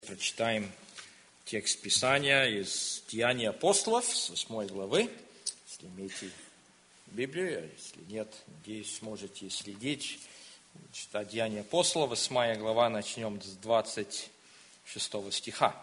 Прочитаем текст Писания из Деяний апостолов, с 8 главы. Если имеете Библию, а если нет, надеюсь, сможете следить. Читать Деяния апостолов, 8 глава, начнем с 26 стиха.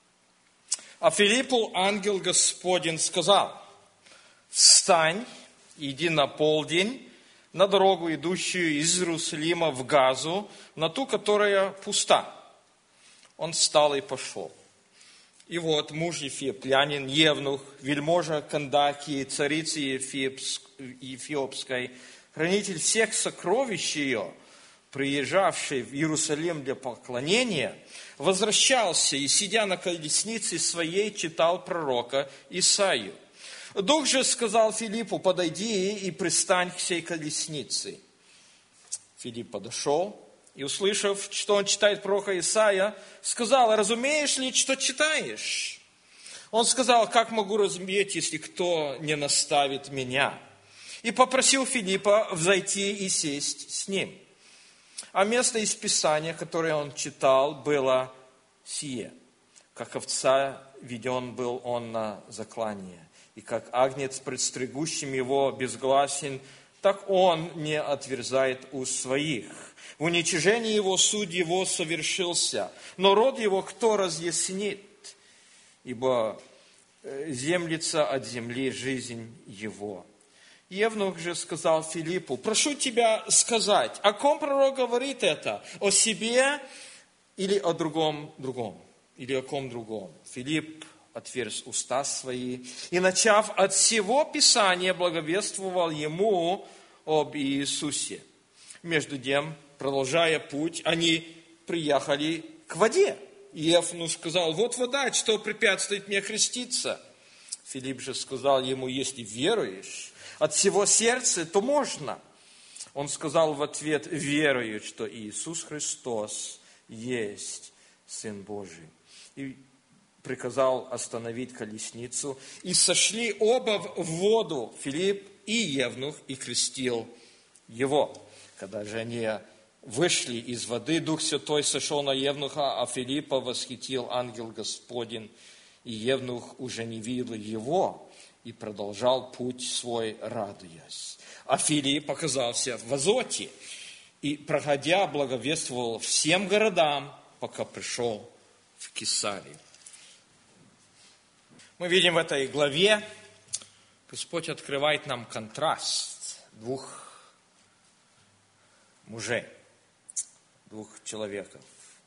«А Филиппу ангел Господень сказал: встань, иди на полдень на дорогу, идущую из Иерусалима в Газу, на ту, которая пуста. Он встал и пошел. И вот муж ефиоплянин, евнух, вельможа Кандакии, царицы Ефиопской, хранитель всех сокровищ ее, приезжавший в Иерусалим для поклонения, возвращался и, сидя на колеснице своей, читал пророка Исаию. Дух же сказал Филиппу: подойди и пристань к сей колеснице. Филипп подошел и, услышав, что он читает пророка Исаия, сказал: разумеешь ли, что читаешь? Он сказал: как могу разуметь, если кто не наставит меня? И попросил Филиппа взойти и сесть с ним. А место из Писания, которое он читал, было сие: как овца веден был он на заклание, и как агнец пред стригущим его безгласен, так он не отверзает уст своих. В уничижении его суд его совершился, но род его кто разъяснит? Ибо землится от земли жизнь его. Евнух же сказал Филиппу: прошу тебя сказать, о ком пророк говорит это? О себе или о другом? Или о ком другом? Филипп отверз уста свои и, начав от всего Писания, благовествовал ему об Иисусе. Между тем, продолжая путь, они приехали к воде. И Евнух сказал: вот вода, что препятствует мне креститься? Филипп же сказал ему: если веруешь от всего сердца, то можно. Он сказал в ответ: верую, что Иисус Христос есть Сын Божий. И приказал остановить колесницу. И сошли оба в воду, Филипп и Евнух, и крестил его. Когда же они вышли из воды, Дух Святой сошел на Евнуха, а Филиппа восхитил ангел Господень, и Евнух уже не видел его, и продолжал путь свой, радуясь. А Филипп оказался в Азоте, и, проходя, благовествовал всем городам, пока пришел в Кесарию. Мы видим в этой главе, Господь открывает нам контраст двух мужей, двух человеков.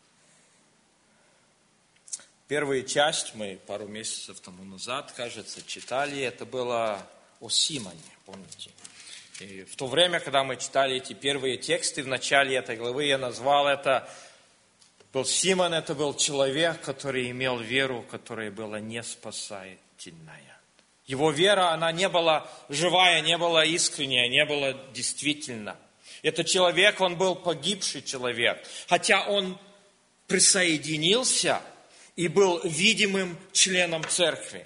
Первую часть мы пару месяцев тому назад, кажется, читали. Это было о Симоне, помните? И в то время, когда мы читали эти первые тексты, в начале этой главы я назвал это: был Симон, это был человек, который имел веру, которая была не спасательная. Его вера, она не была живая, не была искренняя, не была действительна. Этот человек, он был погибший человек, хотя он присоединился и был видимым членом церкви.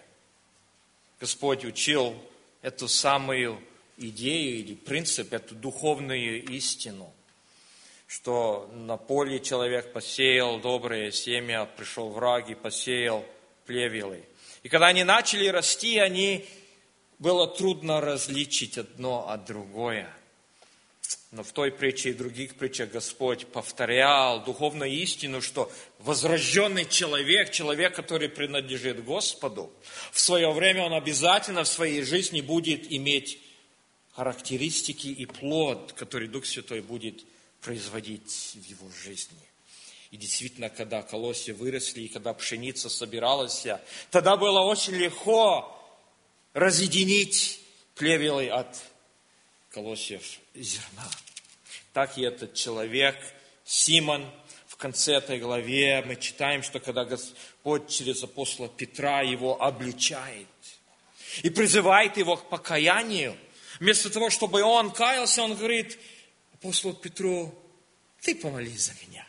Господь учил эту самую идею или принцип, эту духовную истину, что на поле человек посеял доброе семя, пришел враг и посеял плевелы. И когда они начали расти, было трудно различить одно от другое. Но в той притче и других притчах Господь повторял духовную истину, что возрожденный человек, который принадлежит Господу, в свое время он обязательно в своей жизни будет иметь характеристики и плод, который Дух Святой будет производить в его жизни. И действительно, когда колосья выросли, и когда пшеница собиралась, тогда было очень легко разъединить плевелы от колосьев зерна. Так и этот человек, Симон, в конце этой главы мы читаем, что когда Господь через апостола Петра его обличает и призывает его к покаянию, вместо того, чтобы он каялся, он говорит апостолу Петру: ты помолись за меня.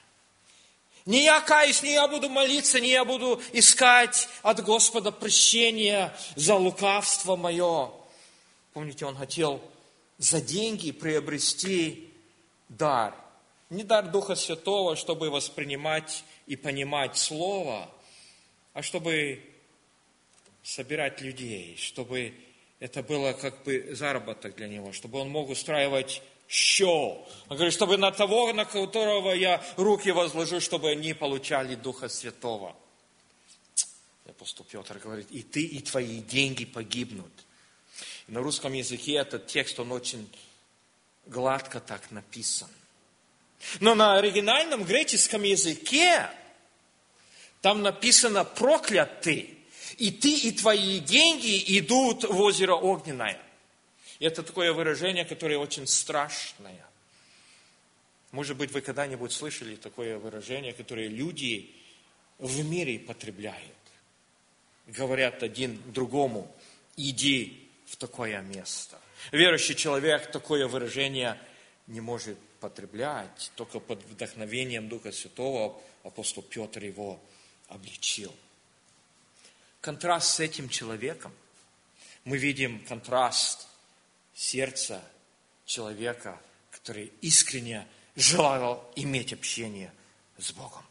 Не я каюсь, не я буду молиться, не я буду искать от Господа прощения за лукавство мое. Помните, он хотел за деньги приобрести дар. Не дар Духа Святого, чтобы воспринимать и понимать Слово, а чтобы собирать людей, чтобы это было как бы заработок для него, чтобы он мог устраивать шоу. Он говорит, чтобы на того, на которого я руки возложу, чтобы они получали Духа Святого. Апостол Петр говорит, и ты, и твои деньги погибнут. И на русском языке этот текст, он очень гладко так написан. Но на оригинальном греческом языке там написано «прокляты». И ты, и твои деньги идут в озеро Огненное. И это такое выражение, которое очень страшное. Может быть, вы когда-нибудь слышали такое выражение, которое люди в мире потребляют. Говорят один другому, иди в такое место. Верующий человек такое выражение не может потреблять, только под вдохновением Духа Святого апостол Петр его обличил. Контраст с этим человеком, мы видим контраст сердца человека, который искренне желал иметь общение с Богом.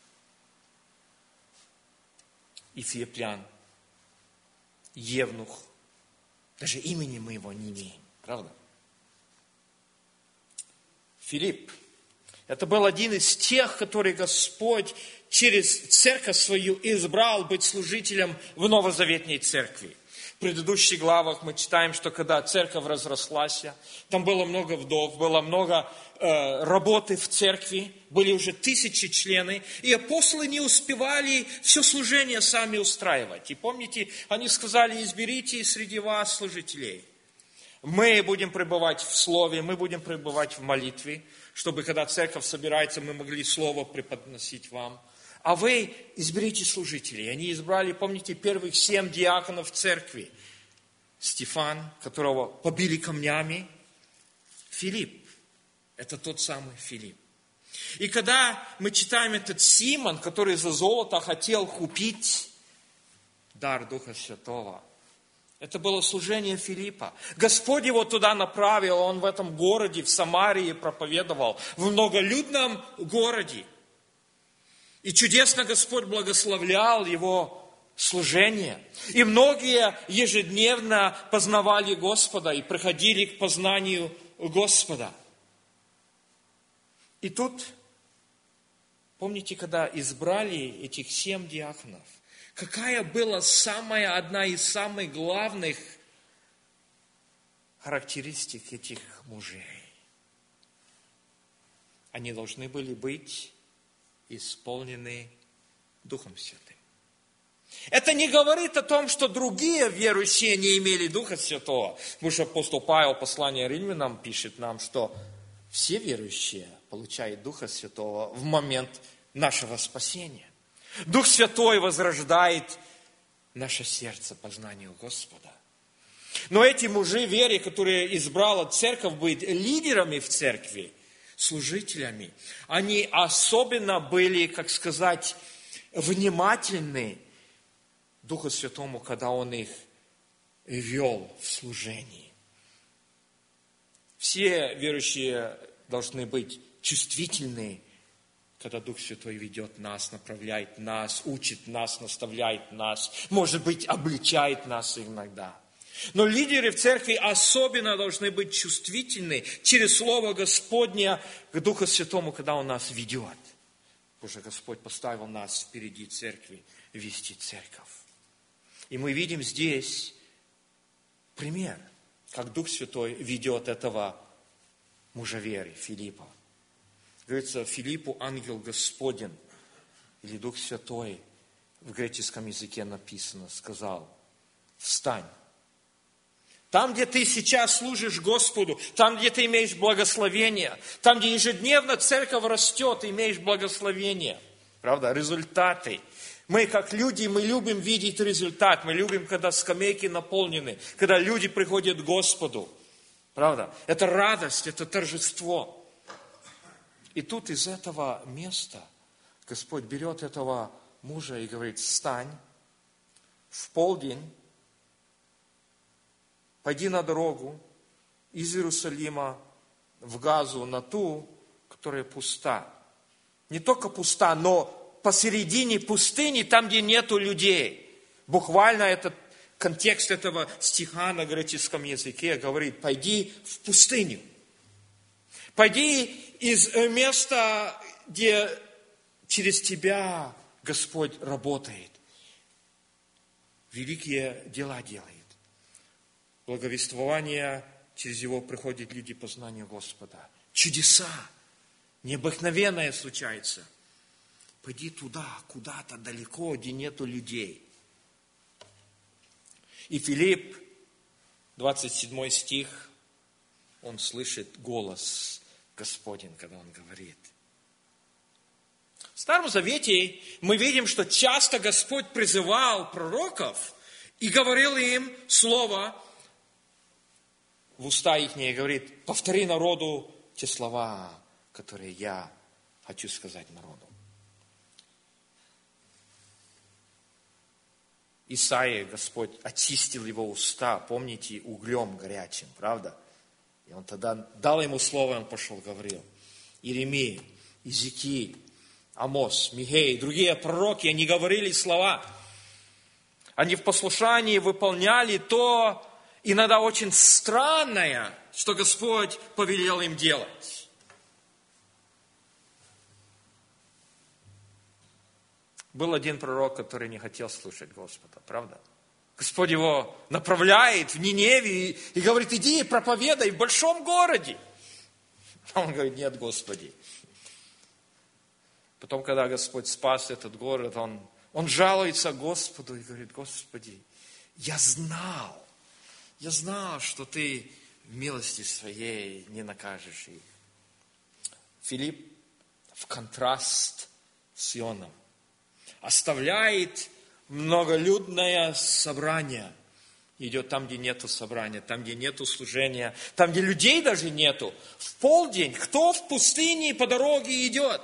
Эфиоплян, Евнух, даже имени мы его не имеем, правда? Филипп, это был один из тех, который Господь через церковь свою избрал быть служителем в новозаветней церкви. В предыдущих главах мы читаем, что когда церковь разрослась, там было много вдов, было много работы в церкви, были уже 1000 членов, и апостолы не успевали все служение сами устраивать. И помните, они сказали, изберите среди вас служителей. Мы будем пребывать в Слове, мы будем пребывать в молитве, чтобы когда церковь собирается, мы могли Слово преподносить вам. А вы изберите служителей. Они избрали, помните, первых 7 диаконов церкви. Стефан, которого побили камнями. Филипп. Это тот самый Филипп. И когда мы читаем этот Симон, который за золото хотел купить дар Духа Святого, это было служение Филиппа. Господь его туда направил, он в этом городе, в Самарии проповедовал, в многолюдном городе. И чудесно Господь благословлял его служение. И многие ежедневно познавали Господа и приходили к познанию Господа. И тут, помните, когда избрали этих 7 диаконов, какая была одна из самых главных характеристик этих мужей? Они должны были быть исполнены Духом Святым. Это не говорит о том, что другие верующие не имели Духа Святого. Потому что апостол Павел, послание Римлянам, пишет нам, что все верующие получают Духа Святого в момент нашего спасения. Дух Святой возрождает наше сердце познанию Господа. Но эти мужи веры, которые избрала церковь быть лидерами в церкви, служителями, они особенно были, как сказать, внимательны Духу Святому, когда Он их вел в служении. Все верующие должны быть чувствительны, когда Дух Святой ведет нас, направляет нас, учит нас, наставляет нас, может быть, обличает нас иногда. Но лидеры в церкви особенно должны быть чувствительны через Слово Господне к Духу Святому, когда Он нас ведет. Потому что Господь поставил нас впереди церкви, вести церковь. И мы видим здесь пример, как Дух Святой ведет этого мужа веры, Филиппа. Говорится, Филиппу ангел Господень, или Дух Святой, в греческом языке написано, сказал, встань. Там, где ты сейчас служишь Господу, там, где ты имеешь благословение, там, где ежедневно церковь растет, ты имеешь благословение. Правда, результаты. Мы, как люди, мы любим видеть результат. Мы любим, когда скамейки наполнены, когда люди приходят к Господу. Правда? Это радость, это торжество. И тут из этого места Господь берет этого мужа и говорит, встань в полдень, пойди на дорогу из Иерусалима в Газу, на ту, которая пуста. Не только пуста, но посередине пустыни, там, где нету людей. Буквально этот контекст этого стиха на греческом языке говорит: пойди в пустыню. Пойди из места, где через тебя Господь работает. Великие дела делает. Благовествование, через его приходят люди по знанию Господа. Чудеса, необыкновенное случается. Пойди туда, куда-то далеко, где нету людей. И Филипп, 27 стих, он слышит голос Господень, когда он говорит. В Старом Завете мы видим, что часто Господь призывал пророков и говорил им слово в уста их, и говорит: повтори народу те слова, которые я хочу сказать народу. Исаия, Господь очистил его уста, помните, углем горячим, правда? И он тогда дал ему слово, и он пошел, говорил. Иеремия, Иезекииль, Амос, Михей, другие пророки, они говорили слова. Они в послушании выполняли то, иногда очень странное, что Господь повелел им делать. Был один пророк, который не хотел слушать Господа, правда? Господь его направляет в Ниневию и говорит: иди проповедай в большом городе. А он говорит: нет, Господи. Потом, когда Господь спас этот город, он жалуется Господу и говорит: Господи, я знал, что Ты в милости Своей не накажешь их. Филипп в контраст с Ионом оставляет многолюдное собрание. Идет там, где нету собрания, там, где нету служения, там, где людей даже нету. В полдень кто в пустыне по дороге идет?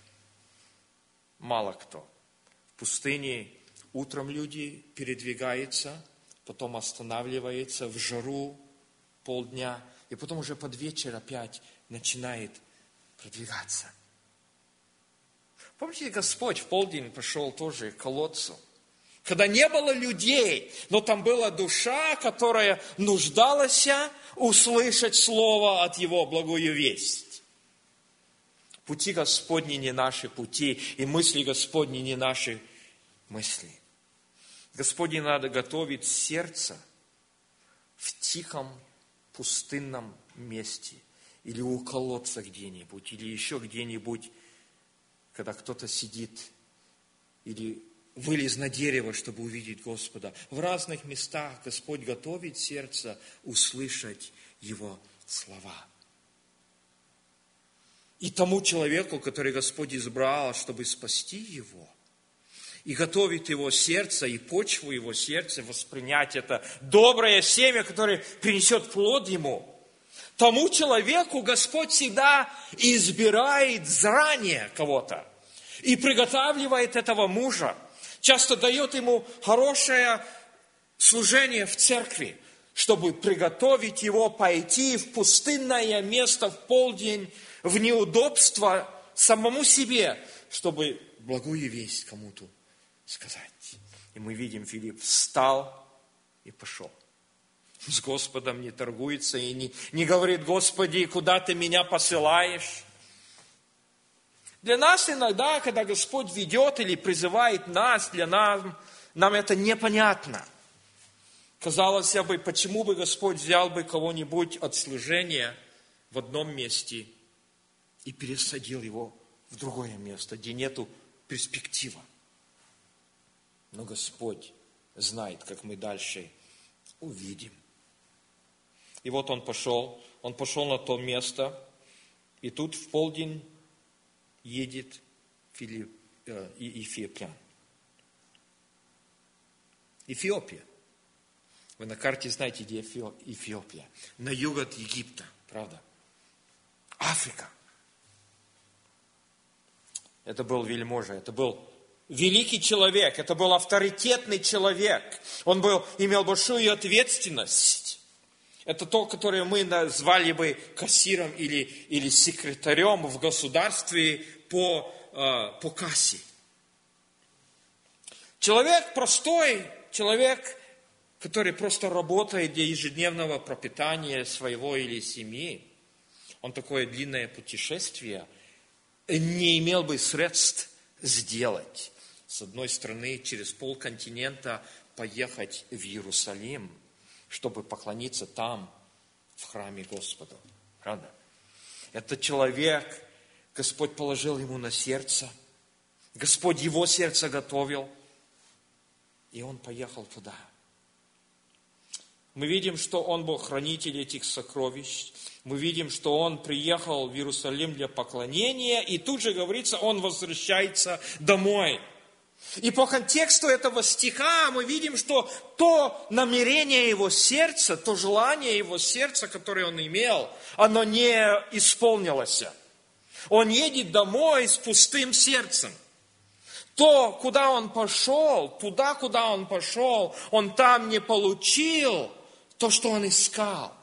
Мало кто. В пустыне утром люди передвигаются, потом останавливаются в жару полдня, и потом уже под вечер опять начинает продвигаться. Помните, Господь в полдень пошел тоже к колодцу, когда не было людей, но там была душа, которая нуждалась услышать слово от Его, благую весть. Пути Господни не наши пути, и мысли Господни не наши мысли. Господи, надо готовить сердце в тихом, пустынном месте, или у колодца где-нибудь, или еще где-нибудь, когда кто-то сидит, или вылез на дерево, чтобы увидеть Господа. В разных местах Господь готовит сердце услышать Его слова. И тому человеку, который Господь избрал, чтобы спасти его, и готовит его сердце, и почву его сердца, воспринять это доброе семя, которое принесет плод ему, тому человеку Господь всегда избирает заранее кого-то и приготавливает этого мужа. Часто дает ему хорошее служение в церкви, чтобы приготовить его пойти в пустынное место в полдень, в неудобство самому себе, чтобы благую весть кому-то сказать. И мы видим, Филипп встал и пошел. С Господом не торгуется и не говорит: Господи, куда Ты меня посылаешь? Для нас иногда, когда Господь ведет или призывает нас, нам это непонятно. Казалось бы, почему бы Господь взял бы кого-нибудь от служения в одном месте и пересадил его в другое место, где нету перспективы. Но Господь знает, как мы дальше увидим. И вот он пошел на то место, и тут в полдень едет Эфиопиян. Эфиопия. Вы на карте знаете, где Эфиопия. На юг от Египта, правда? Африка. Это был вельможа, это был великий человек, это был авторитетный человек. Он имел большую ответственность. Это то, которое мы назвали бы кассиром или секретарем в государстве по кассе. Человек простой, человек, который просто работает для ежедневного пропитания своего или семьи, он такое длинное путешествие не имел бы средств сделать. С одной стороны, через полконтинента поехать в Иерусалим, чтобы поклониться там, в храме Господу. Правда? Этот человек, Господь положил ему на сердце, Господь его сердце готовил, и он поехал туда. Мы видим, что он был хранитель этих сокровищ. Мы видим, что он приехал в Иерусалим для поклонения, и тут же говорится, он возвращается домой. И по контексту этого стиха мы видим, что то намерение его сердца, то желание его сердца, которое он имел, оно не исполнилось. Он едет домой с пустым сердцем. То, куда он пошел, туда, куда он пошел, он там не получил то, что он искал.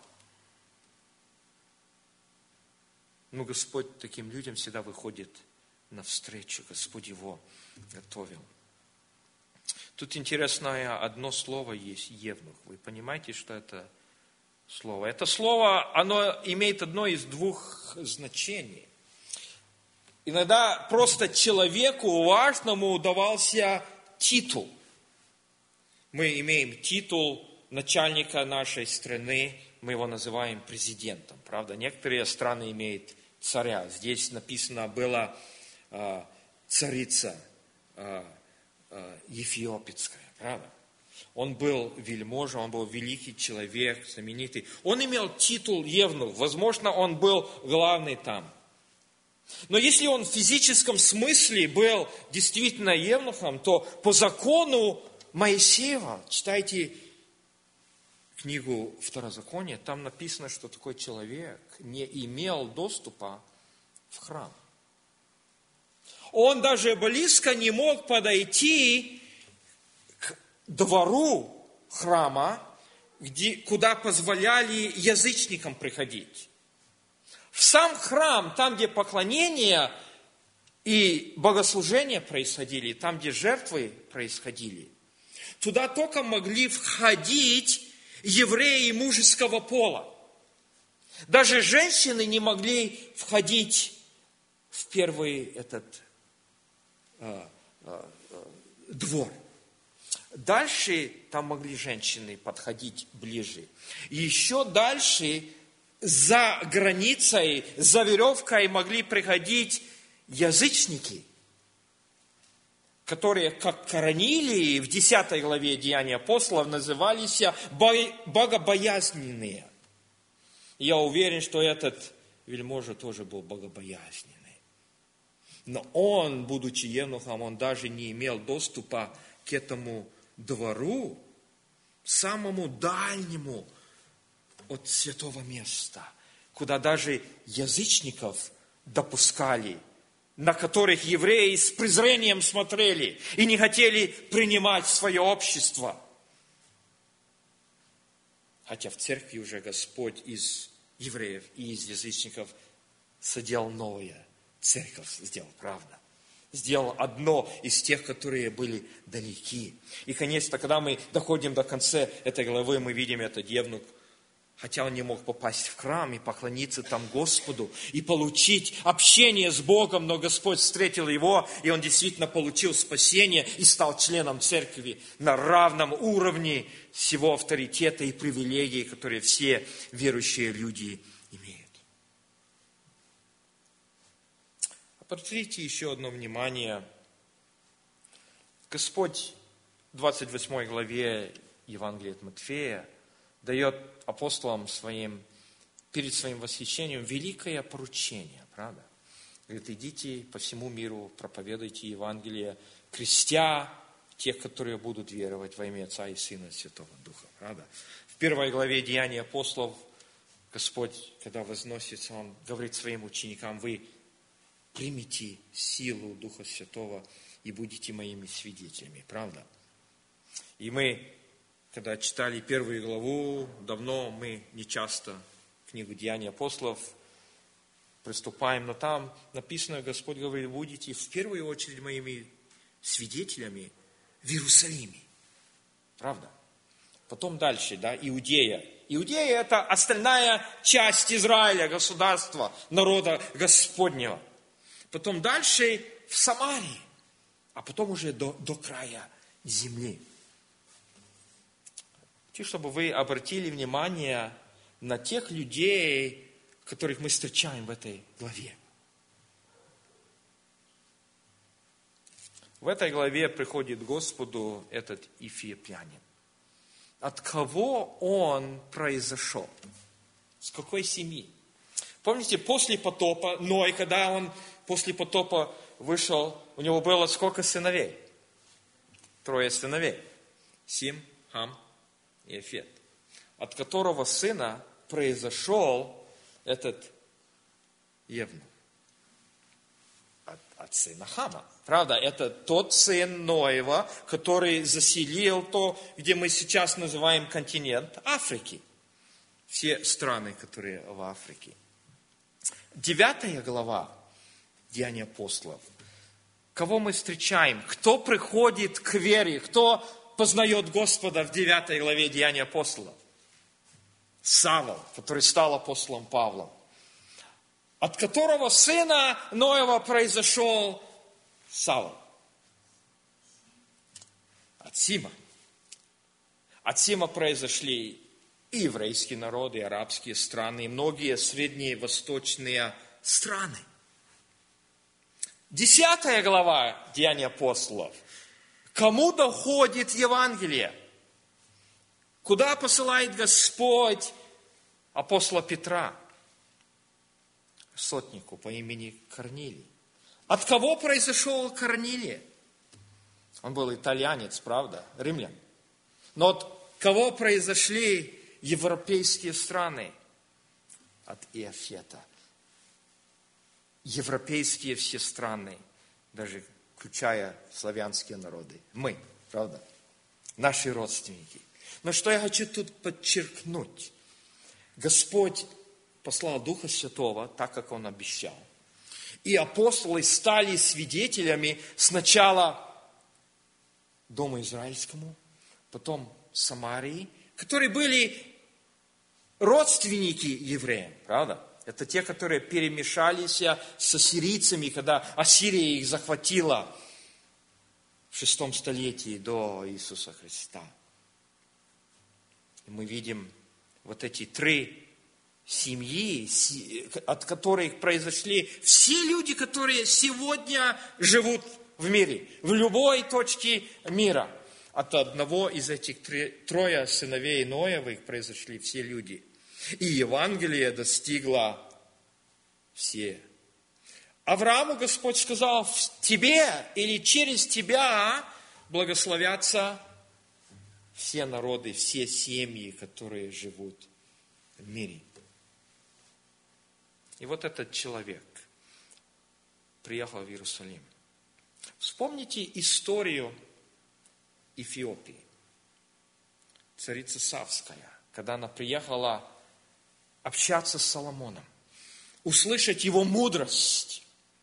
Но Господь таким людям всегда выходит навстречу. Господь его готовил. Тут интересное одно слово есть, евнух. Вы понимаете, что это слово? Это слово, оно имеет одно из двух значений. Иногда просто человеку важному давался титул. Мы имеем титул начальника нашей страны, мы его называем президентом, правда? Некоторые страны имеют царя. Здесь написано была царица Ефиопская, правда? Он был вельможа, он был великий человек, знаменитый. Он имел титул евнух, возможно, он был главный там. Но если он в физическом смысле был действительно евнухом, то по закону Моисеева, читайте книгу Второзакония, там написано, что такой человек не имел доступа в храм. Он даже близко не мог подойти к двору храма, куда позволяли язычникам приходить. В сам храм, там, где поклонение и богослужения происходили, там, где жертвы происходили, туда только могли входить евреи мужеского пола. Даже женщины не могли входить в первый этот двор. Дальше там могли женщины подходить ближе. И еще дальше, за границей, за веревкой могли приходить язычники, которые, как Корнилий в 10 главе Деяний апостолов, назывались богобоязненные. Я уверен, что этот вельможа тоже был богобоязненный. Но он, будучи евнухом, он даже не имел доступа к этому двору, самому дальнему от святого места, куда даже язычников допускали, на которых евреи с презрением смотрели и не хотели принимать в свое общество. Хотя в церкви уже Господь из евреев и из язычников соделал новое. Церковь сделал, правда. Сделал одно из тех, которые были далеки. И, конечно, когда мы доходим до конца этой главы, мы видим этот евнух, хотя он не мог попасть в храм и поклониться там Господу, и получить общение с Богом, но Господь встретил его, и он действительно получил спасение и стал членом церкви на равном уровне всего авторитета и привилегий, которые все верующие люди имеют. Обратите еще одно внимание. Господь в 28 главе Евангелия от Матфея дает апостолам своим, перед своим восхищением, великое поручение, правда? Говорит, идите по всему миру, проповедуйте Евангелие, крестя тех, которые будут веровать во имя Отца и Сына и Святого Духа, правда? В 1 главе Деяний апостолов Господь, когда возносится, Он говорит своим ученикам, вы примите силу Духа Святого и будете моими свидетелями, правда? И мы, когда читали 1 главу, давно мы не часто книгу Деяний апостолов приступаем, но там написано, Господь говорит, будете в первую очередь моими свидетелями в Иерусалиме. Правда? Потом дальше, Иудея. Иудея – это остальная часть Израиля, государства, народа Господнего. Потом дальше в Самарии, а потом уже до края земли. Хочу, чтобы вы обратили внимание на тех людей, которых мы встречаем в этой главе. В этой главе приходит к Господу этот эфиопянин. От кого он произошел? С какой семьи? Помните, после потопа, Ной, когда он после потопа вышел, у него было сколько сыновей? 3 сыновей. Сим, Хам и Яфет. От которого сына произошел этот Евнух. От сына Хама. Правда, это тот сын Ноева, который заселил то, где мы сейчас называем континент Африки. Все страны, которые в Африке. 9 глава Деяния апостолов. Кого мы встречаем? Кто приходит к вере? Кто познает Господа в 9 главе Деяния апостолов? Савл, который стал апостолом Павлом. От которого сына Ноева произошел Савл. От Сима. От Сима произошли и еврейские народы, и арабские страны, и многие средние восточные страны. 10 глава Деяний апостолов. Кому доходит Евангелие? Куда посылает Господь апостола Петра? Сотнику по имени Корнилий. От кого произошел Корнилий? Он был итальянец, правда, римлян. Но от кого произошли европейские страны? От Иофета. Европейские все страны, даже включая славянские народы. Мы, правда, наши родственники. Но что я хочу тут подчеркнуть? Господь послал Духа Святого, так как Он обещал. И апостолы стали свидетелями сначала Дому Израильскому, потом Самарии, которые были родственники евреям, правда? Это те, которые перемешались с ассирийцами, когда Ассирия их захватила в 6 столетии до Иисуса Христа. И мы видим вот эти 3 семьи, от которых произошли все люди, которые сегодня живут в мире, в любой точке мира. От одного из этих 3 сыновей Ноевых произошли все люди. И Евангелие достигло все. Аврааму Господь сказал: в тебе или через тебя благословятся все народы, все семьи, которые живут в мире. И вот этот человек приехал в Иерусалим. Вспомните историю Эфиопии. Царица Савская, когда она приехала общаться с Соломоном, услышать его мудрость.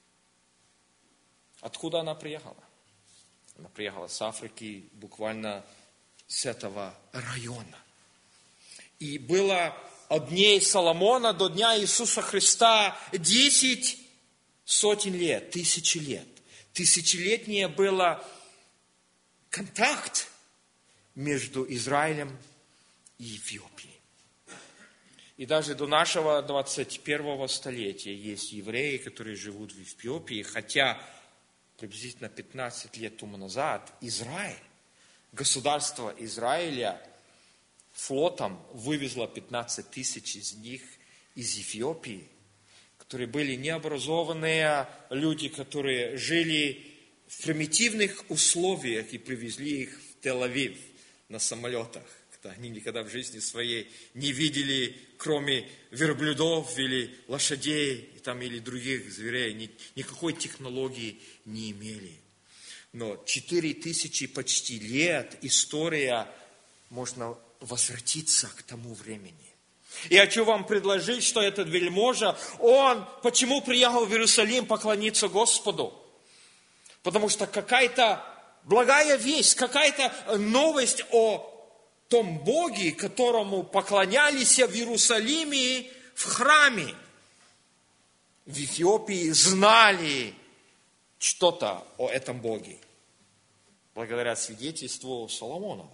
Откуда она приехала? Она приехала с Африки, буквально с этого района. И было от дней Соломона до дня Иисуса Христа 10 сотен лет, 1000 лет. Тысячелетний был контакт между Израилем и Эфиопией. И даже до нашего 21 столетия есть евреи, которые живут в Эфиопии, хотя приблизительно 15 лет тому назад Израиль, государство Израиля, флотом вывезло 15 тысяч из них из Эфиопии, которые были необразованные люди, которые жили в примитивных условиях и привезли их в Тель-Авив на самолетах. Они никогда в жизни своей не видели, кроме верблюдов или лошадей, или других зверей, никакой технологии не имели. Но 4000 почти лет история, можно возвратиться к тому времени. И хочу вам предложить, что этот вельможа, он почему приехал в Иерусалим поклониться Господу? Потому что какая-то благая весть, какая-то новость о том Боге, которому поклонялись в Иерусалиме, в храме. В Эфиопии знали что-то о этом Боге, благодаря свидетельству Соломонова.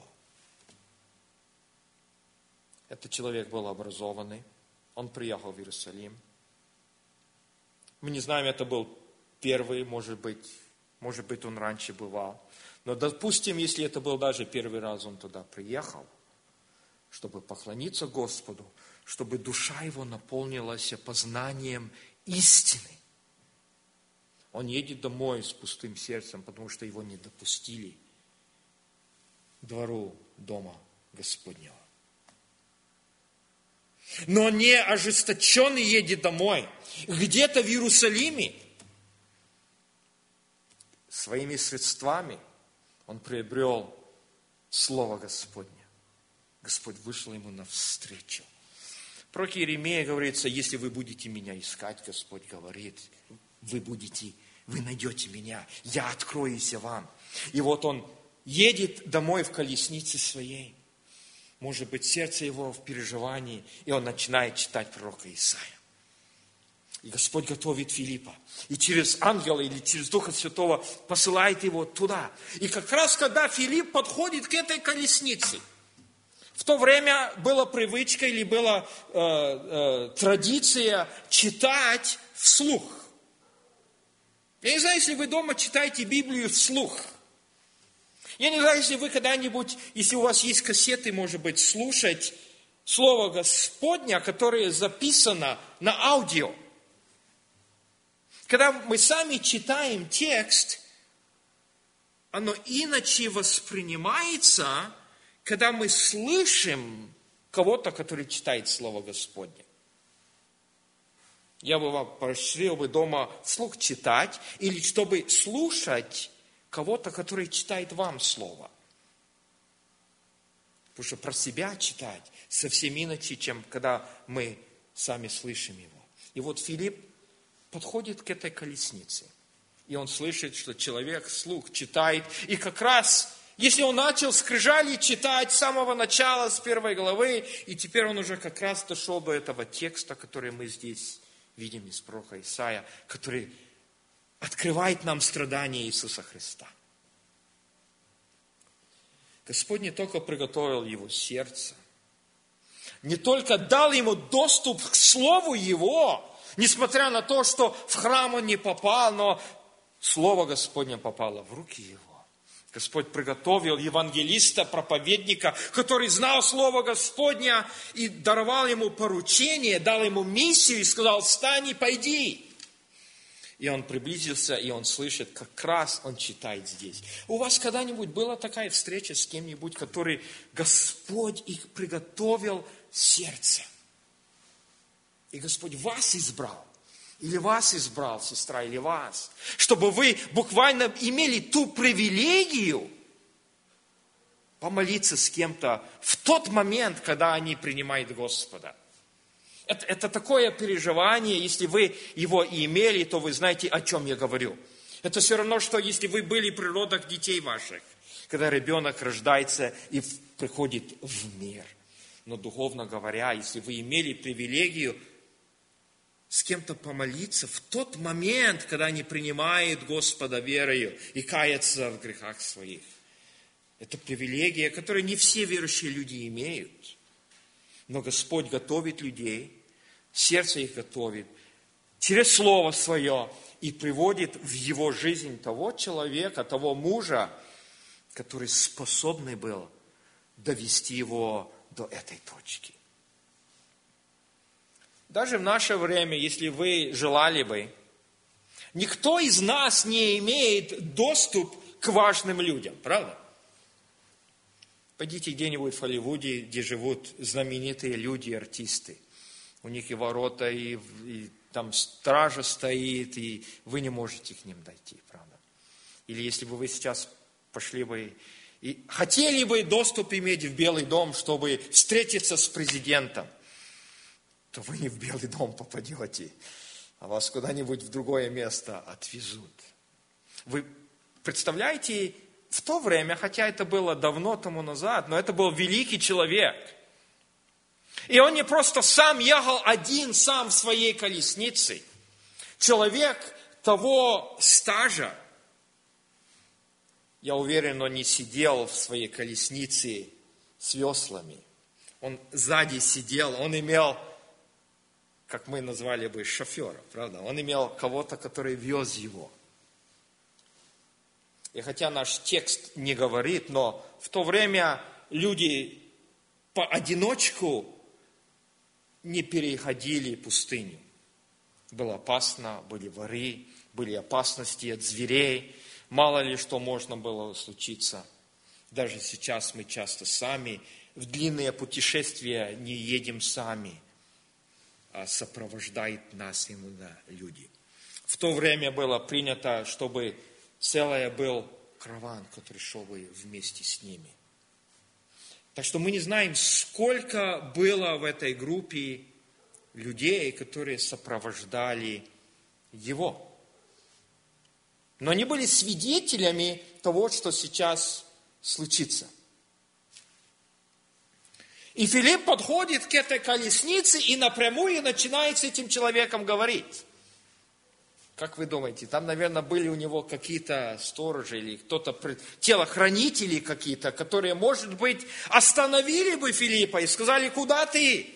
Этот человек был образованный, он приехал в Иерусалим. Мы не знаем, это был первый, может быть, он раньше бывал. Но допустим, если это был даже первый раз, он туда приехал, чтобы поклониться Господу, чтобы душа его наполнилась познанием истины. Он едет домой с пустым сердцем, потому что его не допустили к двору дома Господнего. Но не ожесточенный едет домой. Где-то в Иерусалиме своими средствами он приобрел Слово Господне. Господь вышел ему навстречу. В пророке Иеремии говорится, если вы будете меня искать, Господь говорит, вы найдете меня, я откроюсь вам. И вот он едет домой в колеснице своей. Может быть, сердце его в переживании, и он начинает читать пророка Исаия. И Господь готовит Филиппа. И через ангела или через Духа Святого посылает его туда. И как раз, когда Филипп подходит к этой колеснице, в то время была привычка или была традиция читать вслух. Я не знаю, если вы дома читаете Библию вслух. Я не знаю, если вы когда-нибудь, если у вас есть кассеты, может быть, слушать Слово Господня, которое записано на аудио. Когда мы сами читаем текст, оно иначе воспринимается, когда мы слышим кого-то, который читает Слово Господне. Я бы вам поощрил бы дома вслух читать, или чтобы слушать кого-то, который читает вам Слово. Потому что про себя читать совсем иначе, чем когда мы сами слышим его. И вот Филипп подходит к этой колеснице. И он слышит, что человек вслух читает. И как раз, если он начал скрижали читать с самого начала, с 1 главы, и теперь он уже как раз дошел до этого текста, который мы здесь видим из пророка Исаия, который открывает нам страдания Иисуса Христа. Господь не только приготовил его сердце, не только дал ему доступ к Слову Его, несмотря на то, что в храм он не попал, но Слово Господне попало в руки его. Господь приготовил евангелиста, проповедника, который знал Слово Господня и даровал ему поручение, дал ему миссию и сказал: встань и пойди. И он приблизился, и он слышит, как раз он читает здесь. У вас когда-нибудь была такая встреча с кем-нибудь, который Господь их приготовил сердце? И Господь вас избрал, или вас избрал, сестра, или вас, чтобы вы буквально имели ту привилегию помолиться с кем-то в тот момент, когда они принимают Господа. Это такое переживание, если вы его имели, то вы знаете, о чем я говорю. Это все равно, что если вы были при родах детей ваших, когда ребенок рождается и приходит в мир. Но духовно говоря, если вы имели привилегию с кем-то помолиться в тот момент, когда они принимают Господа верою и каются в грехах своих. Это привилегия, которую не все верующие люди имеют. Но Господь готовит людей, сердце их готовит через Слово Свое и приводит в его жизнь того человека, того мужа, который способный был довести его до этой точки. Даже в наше время, если вы желали бы, никто из нас не имеет доступ к важным людям, правда? Пойдите где-нибудь в Холливуде, где живут знаменитые люди, артисты. У них и ворота, и там стража стоит, и вы не можете к ним дойти, правда? Или если бы вы сейчас пошли бы и хотели бы доступ иметь в Белый дом, чтобы встретиться с президентом, то вы не в Белый дом попадете, а вас куда-нибудь в другое место отвезут. Вы представляете в то время, хотя это было давно тому назад, но это был великий человек. И он не просто сам ехал один, сам в своей колеснице. Человек того стажа, я уверен, он не сидел в своей колеснице с веслами. Он сзади сидел, он имел, как мы назвали бы, шофера, правда? Он имел кого-то, который вез его. И хотя наш текст не говорит, но в то время люди поодиночку не переходили пустыню. Было опасно, были воры, были опасности от зверей. Мало ли что можно было случиться. Даже сейчас мы часто сами в длинные путешествия не едем сами, а сопровождают нас иногда люди. В то время было принято, чтобы целое был караван, который шел бы вместе с ними. Так что мы не знаем, сколько было в этой группе людей, которые сопровождали его. Но они были свидетелями того, что сейчас случится. И Филипп подходит к этой колеснице и напрямую начинает с этим человеком говорить. Как вы думаете, там, наверное, были у него какие-то сторожи или кто-то, телохранители какие-то, которые, может быть, остановили бы Филиппа и сказали: куда ты?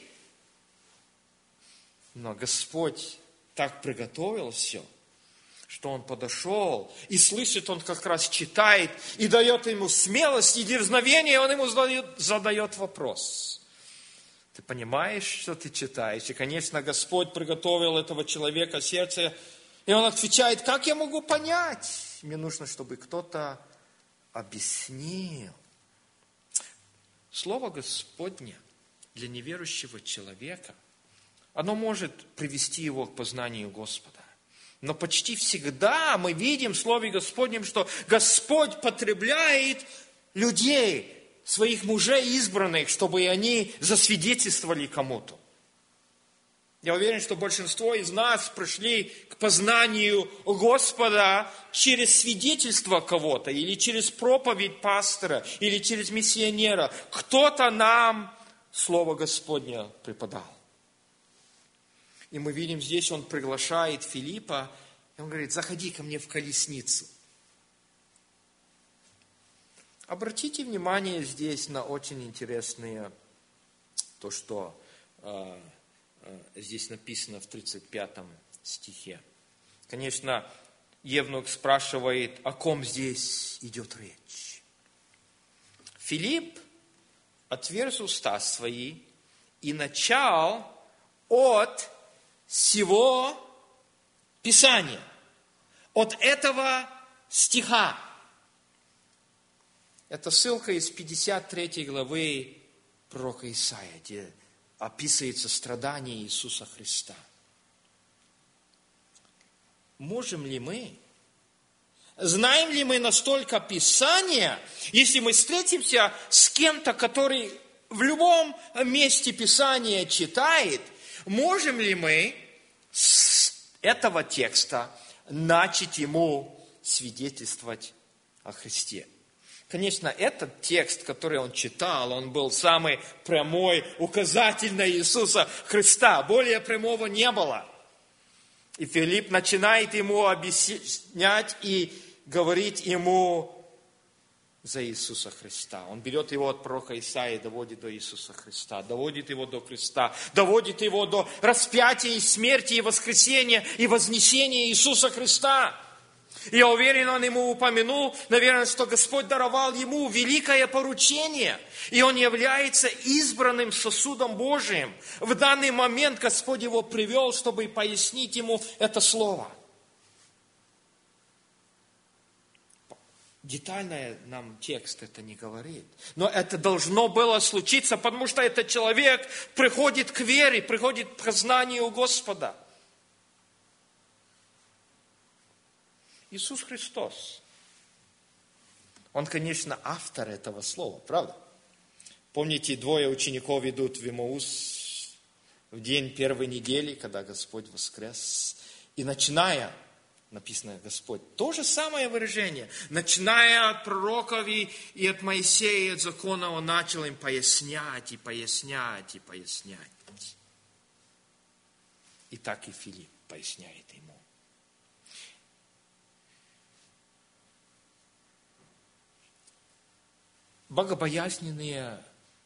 Но Господь так приготовил все, что он подошел и слышит, он как раз читает и дает ему смелость и дерзновение, и он ему задает вопрос. Ты понимаешь, что ты читаешь? И, конечно, Господь приготовил этого человека сердце. И он отвечает: как я могу понять? Мне нужно, чтобы кто-то объяснил. Слово Господне для неверующего человека, оно может привести его к познанию Господа. Но почти всегда мы видим в Слове Господнем, что Господь потребляет людей, своих мужей избранных, чтобы они засвидетельствовали кому-то. Я уверен, что большинство из нас пришли к познанию Господа через свидетельство кого-то, или через проповедь пастора, или через миссионера. Кто-то нам Слово Господне преподал. И мы видим здесь, он приглашает Филиппа, и он говорит: заходи ко мне в колесницу. Обратите внимание здесь на очень интересное, то, что здесь написано в 35 стихе. Конечно, евнух спрашивает, о ком здесь идет речь. Филипп отверз уста свои и начал от всего Писания, от этого стиха. Это ссылка из 53 главы пророка Исаия, где описывается страдание Иисуса Христа. Можем ли мы, знаем ли мы настолько Писания, если мы встретимся с кем-то, который в любом месте Писания читает, можем ли мы с этого текста начать ему свидетельствовать о Христе? Конечно, этот текст, который он читал, он был самый прямой указатель на Иисуса Христа. Более прямого не было. И Филипп начинает ему объяснять и говорить ему за Иисуса Христа. Он берет его от пророка Исаии, доводит до Иисуса Христа, доводит его до креста, доводит его до распятия и смерти, и воскресения, и вознесения Иисуса Христа. И я уверен, он ему упомянул, наверное, что Господь даровал ему великое поручение, и он является избранным сосудом Божиим. В данный момент Господь его привел, чтобы пояснить ему это слово. Детально нам текст это не говорит. Но это должно было случиться, потому что этот человек приходит к вере, приходит к познанию Господа. Иисус Христос. Он, конечно, автор этого слова, правда? Помните, 2 учеников идут в Эмаус в день первой недели, когда Господь воскрес. И начиная написано Господь. То же самое выражение. Начиная от пророков и от Моисея, и от закона, Он начал им пояснять, и пояснять, и пояснять. И так и Филипп поясняет ему. Богобоязненные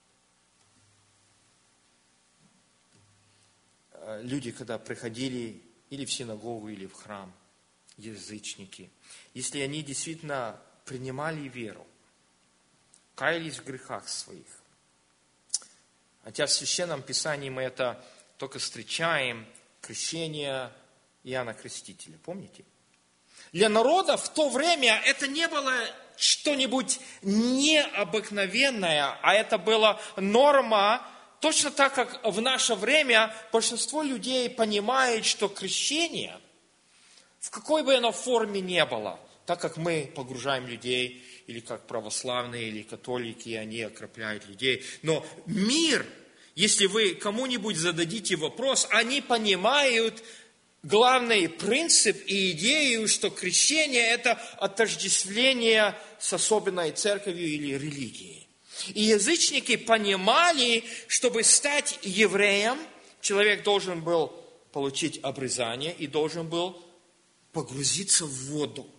люди, когда приходили или в синагогу, или в храм, язычники, если они действительно принимали веру, каялись в грехах своих, хотя в Священном Писании мы это только встречаем, крещение Иоанна Крестителя, помните? Для народа в то время это не было что-нибудь необыкновенное, а это была норма, точно так, как в наше время большинство людей понимает, что крещение, в какой бы оно форме ни было, так как мы погружаем людей, или как православные, или католики, они окропляют людей, но мир, если вы кому-нибудь зададите вопрос, они понимают главный принцип и идею, что крещение – это отождествление с особенной церковью или религией. И язычники понимали, чтобы стать евреем, человек должен был получить обрезание и должен был погрузиться в воду.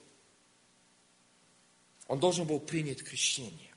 Он должен был принять крещение.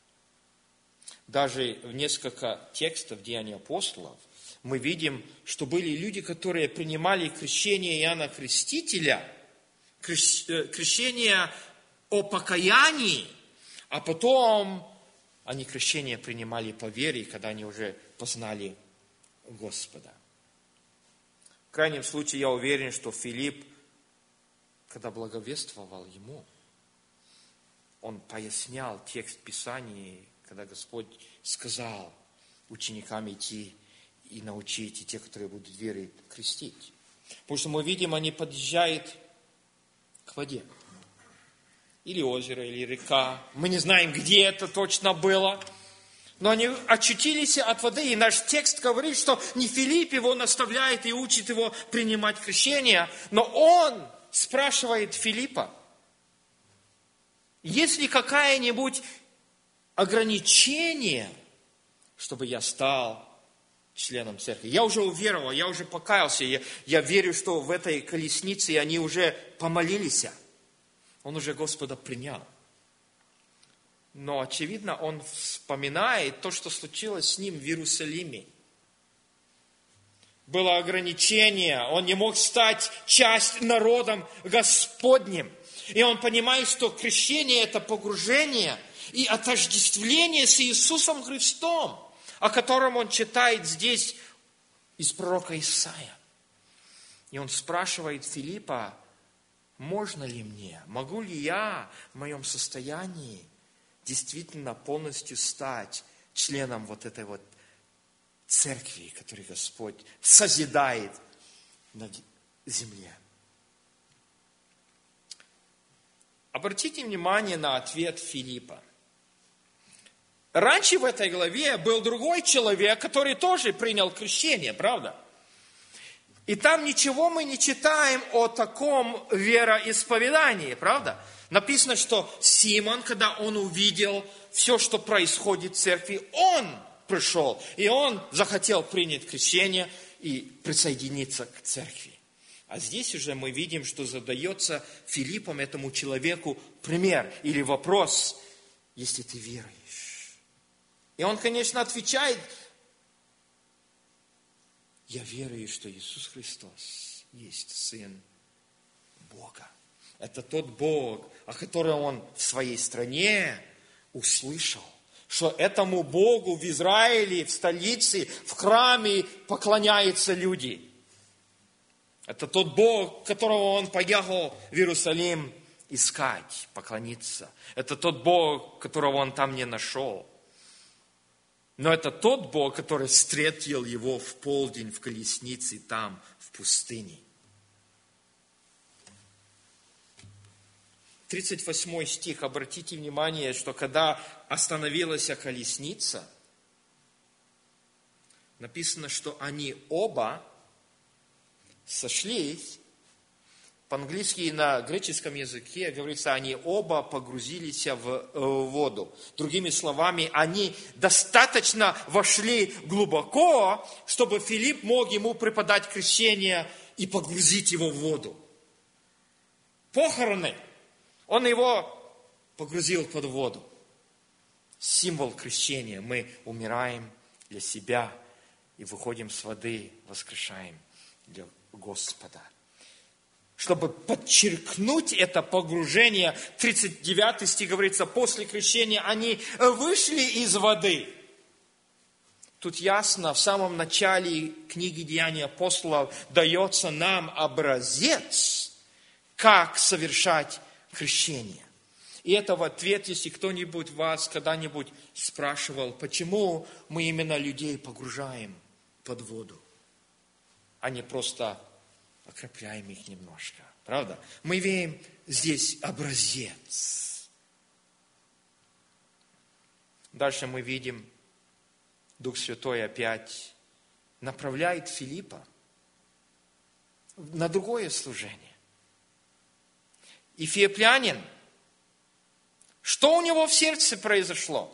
Даже в несколько текстов Деяний апостолов мы видим, что были люди, которые принимали крещение Иоанна Крестителя, крещение о покаянии, а потом они крещение принимали по вере, когда они уже познали Господа. В крайнем случае, я уверен, что Филипп, когда благовествовал ему, он пояснял текст Писания, когда Господь сказал ученикам идти и научить, и те, которые будут верить, крестить. Потому что мы видим, они подъезжают к воде. Или озеро, или река. Мы не знаем, где это точно было. Но они очутились от воды. И наш текст говорит, что не Филипп его наставляет и учит его принимать крещение, но он спрашивает Филиппа, есть ли какое-нибудь ограничение, чтобы я стал членом церкви? Я уже уверовал, я уже покаялся, я верю, что в этой колеснице они уже помолились. Он уже Господа принял. Но, очевидно, он вспоминает то, что случилось с ним в Иерусалиме. Было ограничение, он не мог стать частью народом Господним. И он понимает, что крещение – это погружение и отождествление с Иисусом Христом, о котором он читает здесь из пророка Исаия. И он спрашивает Филиппа, можно ли мне, могу ли я в моем состоянии действительно полностью стать членом вот этой вот церкви, которую Господь созидает на земле. Обратите внимание на ответ Филиппа. Раньше в этой главе был другой человек, который тоже принял крещение, правда? И там ничего мы не читаем о таком вероисповедании, правда? Написано, что Симон, когда он увидел все, что происходит в церкви, он пришел, и он захотел принять крещение и присоединиться к церкви. А здесь уже мы видим, что задается Филиппом этому человеку пример или вопрос, если ты веруешь. И он, конечно, отвечает, я верую, что Иисус Христос есть Сын Бога. Это тот Бог, о котором он в своей стране услышал, что этому Богу в Израиле, в столице, в храме поклоняются люди. Это тот Бог, которого он поехал в Иерусалим искать, поклониться. Это тот Бог, которого он там не нашел. Но это тот Бог, который встретил его в полдень в колеснице там, в пустыне. 38 стих, обратите внимание, что когда остановилась колесница, написано, что они оба сошлись, По-английски и на греческом языке говорится, они оба погрузились в воду. Другими словами, они достаточно вошли глубоко, чтобы Филипп мог ему преподать крещение и погрузить его в воду. Похороны. Он его погрузил под воду. Символ крещения. Мы умираем для себя и выходим с воды, воскрешаем для Господа. Чтобы подчеркнуть это погружение, 39 стих говорится, после крещения они вышли из воды. Тут ясно, в самом начале книги Деяний апостолов дается нам образец, как совершать крещение. И это в ответ, если кто-нибудь вас когда-нибудь спрашивал, почему мы именно людей погружаем под воду, а не просто окропляем их немножко. Правда? Мы видим здесь образец. Дальше мы видим, Дух Святой опять направляет Филиппа на другое служение. И филиппянин, что у него в сердце произошло?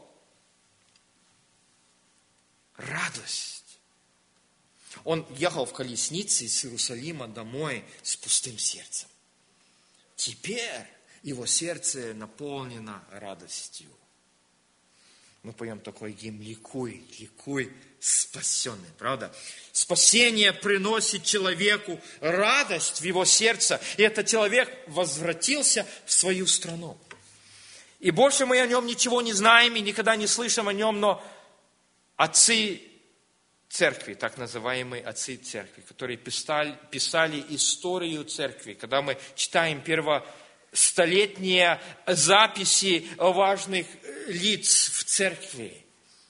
Радость. Он ехал в колеснице из Иерусалима домой с пустым сердцем. Теперь его сердце наполнено радостью. Мы поем такой гимн «Ликуй, ликуй, спасенный». Правда? Спасение приносит человеку радость в его сердце. И этот человек возвратился в свою страну. И больше мы о нем ничего не знаем и никогда не слышим о нем, но отцы церкви, так называемые отцы церкви, которые писали историю церкви, когда мы читаем первостолетние записи важных лиц в церкви.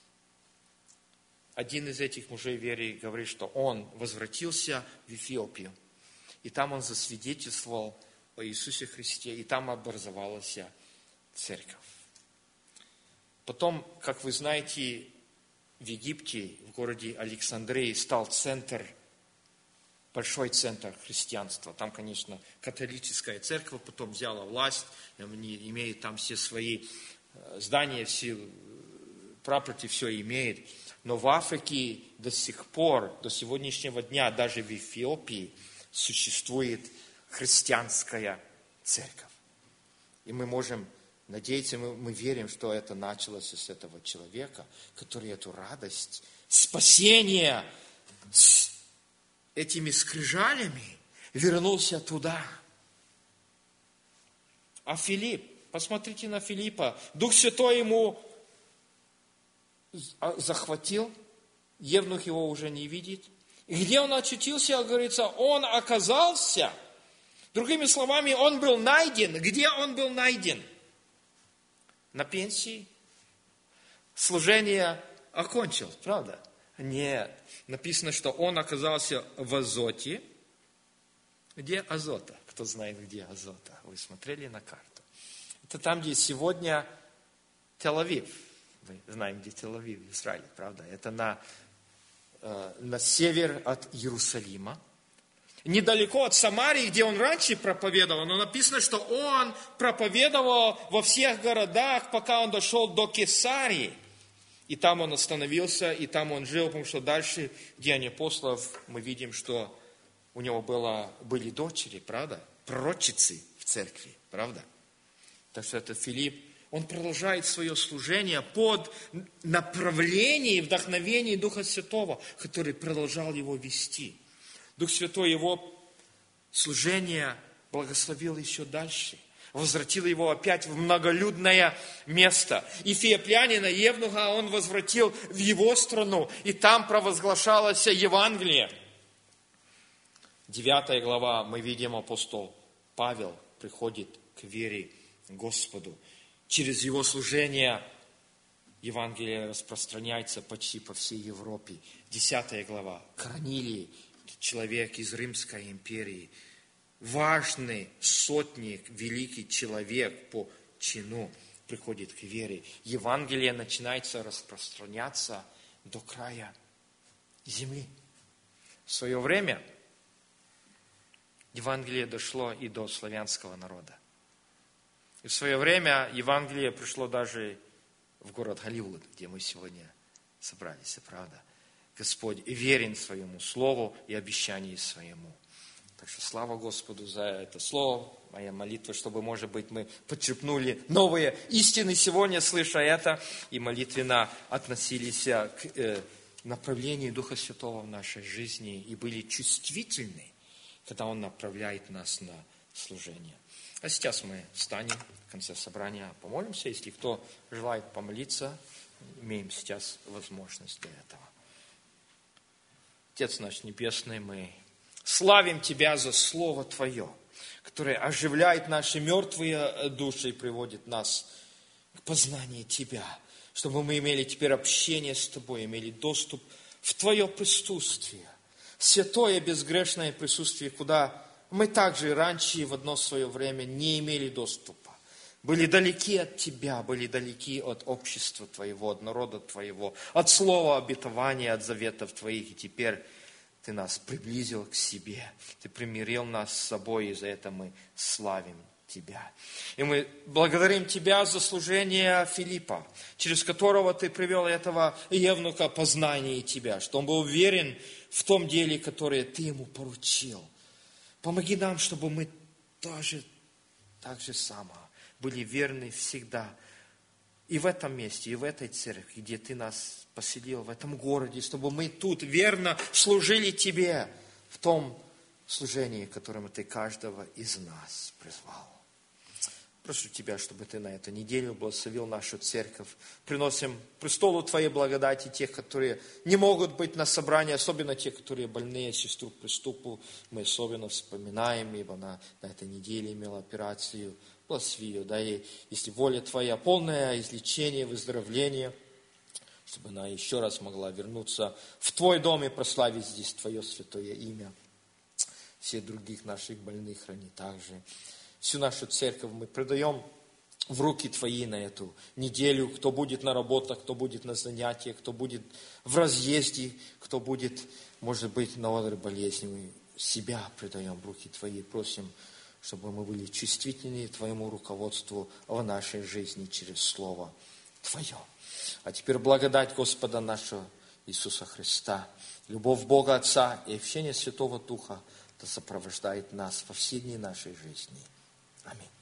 Один из этих мужей веры говорит, что он возвратился в Эфиопию, и там он засвидетельствовал о Иисусе Христе, и там образовалась церковь. Потом, как вы знаете, в Египте, в городе Александрии, стал центр, большой центр христианства. Там, конечно, католическая церковь потом взяла власть, они имеют там все свои здания, все property, все имеет. Но в Африке до сих пор, до сегодняшнего дня, даже в Эфиопии существует христианская церковь. И мы можем надеяться, мы верим, что это началось с этого человека, который эту радость, спасение с этими скрижалями вернулся туда. А Филипп, посмотрите на Филиппа, Дух Святой ему захватил, евнух его уже не видит. И где он очутился, говорится, он оказался, другими словами, он был найден. Где он был найден? На пенсии? Служение окончил, правда? Нет. Написано, что он оказался в Азоте. Где Азота? Кто знает, где Азота? Вы смотрели на карту? Это там, где сегодня Тель-Авив. Мы знаем, где Тель-Авив в Израиле, правда? Это на север от Иерусалима. Недалеко от Самарии, где он раньше проповедовал, но написано, что он проповедовал во всех городах, пока он дошел до Кесарии. И там он остановился, и там он жил, потому что дальше, в Деяния апостолов, мы видим, что у него были дочери, правда? Пророчицы в церкви, правда? Так что это Филипп, он продолжает свое служение под направлением и вдохновением Духа Святого, который продолжал его вести. Дух Святой его служение благословил еще дальше. Возвратил его опять в многолюдное место. И филиппянина евнуха он возвратил в его страну. И там провозглашалось Евангелие. 9 глава мы видим, апостол Павел приходит к вере Господу. Через его служение Евангелие распространяется почти по всей Европе. 10 глава. Корнилий, человек из Римской империи, важный сотник, великий человек по чину, приходит к вере. Евангелие начинается распространяться до края земли. В свое время Евангелие дошло и до славянского народа. И в свое время Евангелие пришло даже в город Голливуд, где мы сегодня собрались, и правда. Господь верен своему слову и обещанию своему. Так что слава Господу за это слово. Моя молитва, чтобы, может быть, мы подчерпнули новые истины сегодня, слыша это, и молитвенно относились к направлению Духа Святого в нашей жизни и были чувствительны, когда Он направляет нас на служение. А сейчас мы встанем в конце собрания, помолимся. Если кто желает помолиться, имеем сейчас возможность для этого. Отец наш Небесный, мы славим Тебя за Слово Твое, которое оживляет наши мертвые души и приводит нас к познанию Тебя, чтобы мы имели теперь общение с Тобой, имели доступ в Твое присутствие, святое безгрешное присутствие, куда мы также раньше в одно свое время не имели доступа. Были далеки от Тебя, были далеки от общества Твоего, от народа Твоего, от слова обетования, от заветов Твоих. И теперь Ты нас приблизил к себе. Ты примирил нас с собой, и за это мы славим Тебя. И мы благодарим Тебя за служение Филиппа, через которого Ты привел этого евнуха познания Тебя, что он был уверен в том деле, которое Ты ему поручил. Помоги нам, чтобы мы тоже так же само были верны всегда. И в этом месте, и в этой церкви, где Ты нас поселил, в этом городе, чтобы мы тут верно служили Тебе в том служении, которому Ты каждого из нас призвал. Прошу Тебя, чтобы Ты на эту неделю благословил нашу церковь. Приносим к престолу Твоей благодати тех, которые не могут быть на собрании, особенно те, которые больные, сестру к приступу. Мы особенно вспоминаем, ибо на этой неделе имела операцию. Благослови ее, дай ей, если воля Твоя, полное излечение, выздоровление, чтобы она еще раз могла вернуться в Твой дом и прославить здесь Твое святое имя. Всех других наших больных храни также. Всю нашу церковь мы предаем в руки Твои на эту неделю. Кто будет на работах, кто будет на занятиях, кто будет в разъезде, кто будет, может быть, на одре болезни. Мы себя предаем в руки Твои. Просим, чтобы мы были чувствительны Твоему руководству в нашей жизни через Слово Твое. А теперь благодать Господа нашего Иисуса Христа, любовь Бога Отца и общение Святого Духа да сопровождает нас во все дни нашей жизни. Аминь.